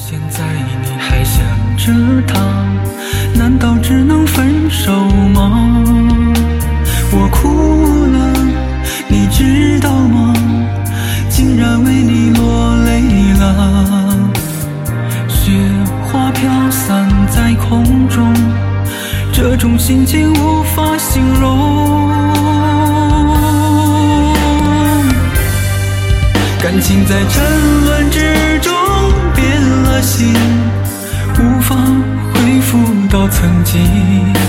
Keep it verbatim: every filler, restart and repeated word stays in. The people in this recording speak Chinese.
现在你还想着他，难道只能分手吗？我哭了，你知道吗？竟然为你落泪了。雪花飘散在空中，这种心情无法形容。感情在沉沦之中变了心，无法恢复到曾经。